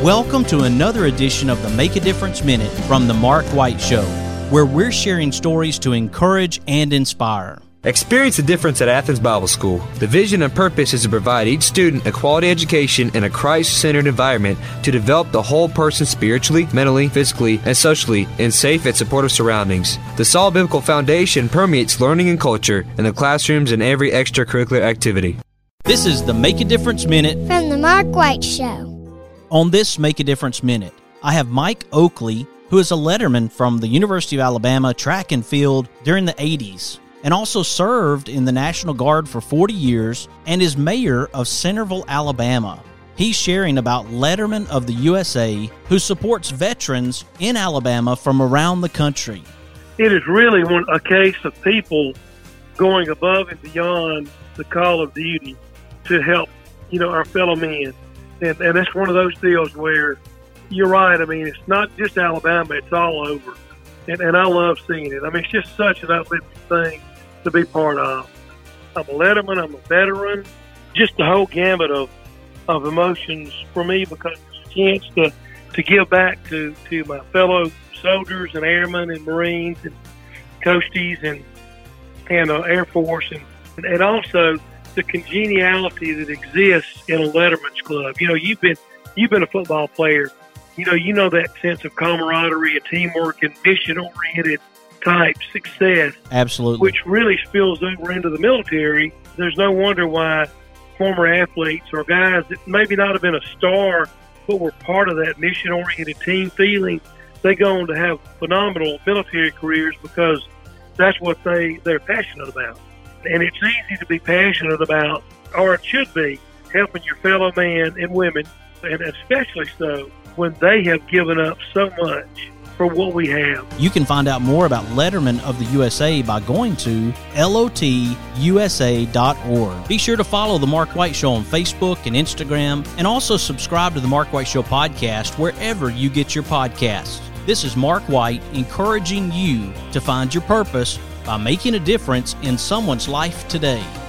Welcome to another edition of the Make a Difference Minute from The Mark White Show, where we're sharing stories to encourage and inspire. Experience the difference at Athens Bible School. The vision and purpose is to provide each student a quality education in a Christ-centered environment to develop the whole person spiritually, mentally, physically, and socially in safe and supportive surroundings. The solid biblical foundation permeates learning and culture in the classrooms and every extracurricular activity. This is the Make a Difference Minute from The Mark White Show. On this Make a Difference Minute, I have Mike Oakley, who is a letterman from the University of Alabama track and field during the 80s, and also served in the National Guard for 40 years and is mayor of Centerville, Alabama. He's sharing about Letterman of the USA, who supports veterans in Alabama from around the country. It is really a case of people going above and beyond the call of duty to help, our fellow men. And that's one of those deals where you're right. I mean, it's not just Alabama, it's all over. And I love seeing it. I mean, it's just such an uplifting thing to be part of. I'm a letterman, I'm a veteran, just the whole gamut of emotions for me, because it's a chance to give back to my fellow soldiers and airmen and Marines and coasties and Air Force and also the congeniality that exists in a letterman's club. You've been a football player. You know that sense of camaraderie and teamwork and mission-oriented type success. Absolutely. Which really spills over into the military. There's no wonder why former athletes or guys that maybe not have been a star but were part of that mission-oriented team feeling, they go on to have phenomenal military careers because that's what they're passionate about. And it's easy to be passionate about, or it should be, helping your fellow man and women, and especially so when they have given up so much for what we have. You can find out more about Letterman of the USA by going to lotusa.org. Be sure to follow The Mark White Show on Facebook and Instagram, and also subscribe to The Mark White Show podcast wherever you get your podcasts. This is Mark White encouraging you to find your purpose by making a difference in someone's life today.